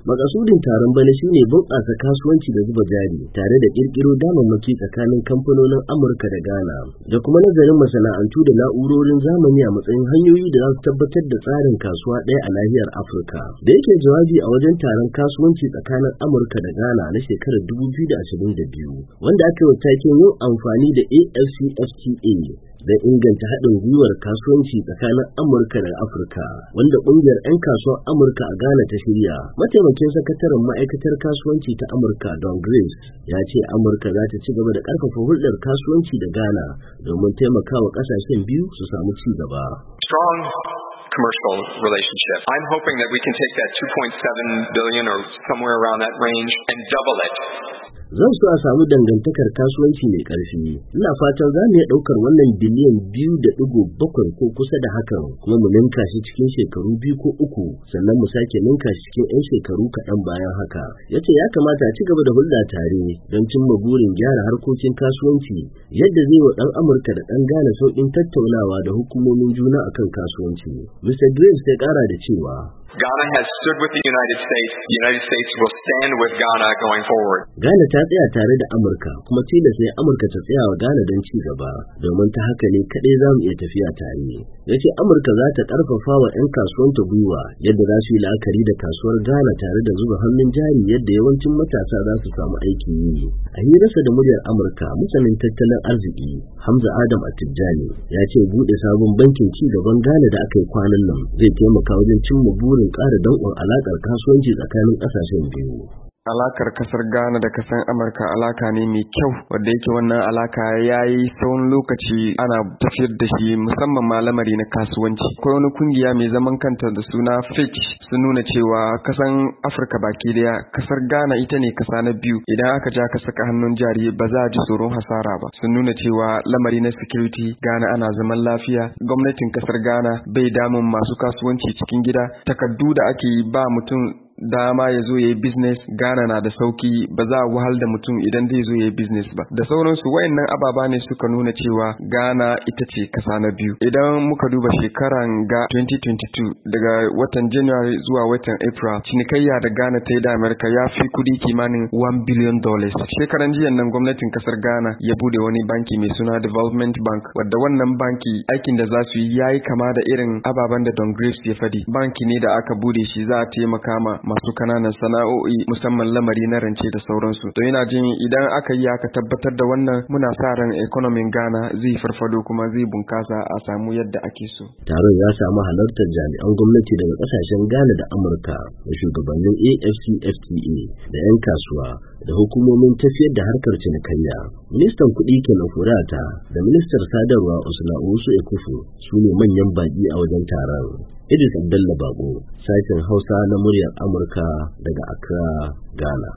Makasudin taron bana shine bunƙasa kasuwanci da zuba jari tare da ƙirƙiro damammaki tsakanin kamfanonin Amurka da Ghana da kuma nazarin masana'antu da na'urorin zamani a matsayin hanyoyi da za su tabbatar da tsarin kasuwa ɗaya a nahiyar Afirka. Da yake jawabi a wajen taron kasuwanci tsakanin Amurka da Ghana na shekarar 2022 wanda aka yi taken yin amfani da AfCFTA don inganta haɗin gwiwar kasuwanci tsakanin Amurka da Afirka, wanda ƙungiyar 'yan kasuwar Amurka a Ghana ta shirya. Mataimakin sakataren ma'aikatar kasuwanci ta Amurka, Don Grace, ya ce Amurka za ta ci gaba da ƙarfafa hulɗar kasuwanci da Ghana domin taimakawa ƙasashen biyu su samu ci gaba. Strong commercial relationship. I'm hoping that we can take that 2.7 billion or somewhere around that range and double it. Zan so a samu dangantakar kasuwanci mai ƙarfi. Ina fatan za mu iya ɗaukar wannan biliyan 2.7 ko kusa da hakan, kuma mu ninka shi cikin shekaru 2 ko 3, sannan mu sake ninka shi cikin 'yan shekaru kaɗan bayan haka. Ya ce ya kamata a ci gaba da hulɗa tare don cimma burin gyara harkokin kasuwanci yadda zai wa ɗan Amurka da ɗan Ghana sauƙin tattaunawa da hukumomin juna akan kasuwanci. Mr. Graves ya ƙara da cewa, Ghana has stood with the United States. The United States will stand with Ghana going forward. Ghana ta tsaya tare da Amurka, kuma tilas ne Amurka ta tsaya wa Ghana don ci gaba, domin ta haka ne kaɗai za mu iya tafiya tare. Ya ce Amurka za ta ƙarfafa wa 'yan kasuwanta gwiwa yadda za su yi la'akari da kasuwar Ghana tare da zuba hannun jari yadda yawancin matasa za su samu aikin yi. A hirarsa da muryar Amurka, masanin tattalin arziki Hamza Adam Atijani ya ce buɗe sabon bankin ci gaban Ghana da aka yi kwanan nan zai taimaka wajen cimma burin ƙara danƙon alaƙar kasuwanci tsakanin ƙasashen biyu. Alakar kasar Ghana da kasar Amurka alaka ne mai kyau, wanda yake wannan alaka ya yi tsawon lokaci ana tafiyar da shi, musamman ma lamari na kasuwanci. Akwai wani kungiya mai zaman kanta da suna Fitch sun nuna cewa kasan Afirka baki daya kasar Ghana ita ne kasa na biyu idan aka ja ka saka hannun jari ba za a ji tsoron hasara ba. Sun nuna cewa lamari na security Ghana ana zaman lafiya, gwamnatin kasar Ghana bai damun masu kasuwanci cikin gida, takardu da ake ba mutum dama ya zo ya yi business Ghana na da sauki, ba za a wahal da mutum idan zai zo ya yi business ba da sauransu. Wayannan ababa ne suka nuna cewa Ghana ita ce kasa na biyu. Idan muka duba shekaran ga 2022 daga watan January zuwa watan April, cinikayya da Ghana ta yi da America ya fi kudi kimanin $1 billion. Shekaran jiyan nan gwamnatin kasar Ghana ya bude wani banki mai suna Development Bank, wadda wannan banki aikin da za su yi yayi kama da irin ababen da Don Graves ya fadi. Banki ne da aka bude shi za a taimaka ma masu kananan sana'o'i, musamman lamari na rance da sauransu. To yana jin idan aka yi aka tabbatar da wannan, muna sa ran economy Ghana zai farfado kuma zai bunkasa a samu yadda ake so. Taron ya samu halartar jami'an gwamnati daga kasashen Ghana da Amurka da shugabannin AfCFTA da 'yan kasuwa da hukumomin tafiyar da harkar cinikayya. Ministan kuɗi Kenan Furata da ministar sadarwa Usna Usu Ekufu su ne manyan baƙi a wajen taron. Idris Abdullah Bako, sashen Hausa na muryar Amurka daga Accra, Ghana.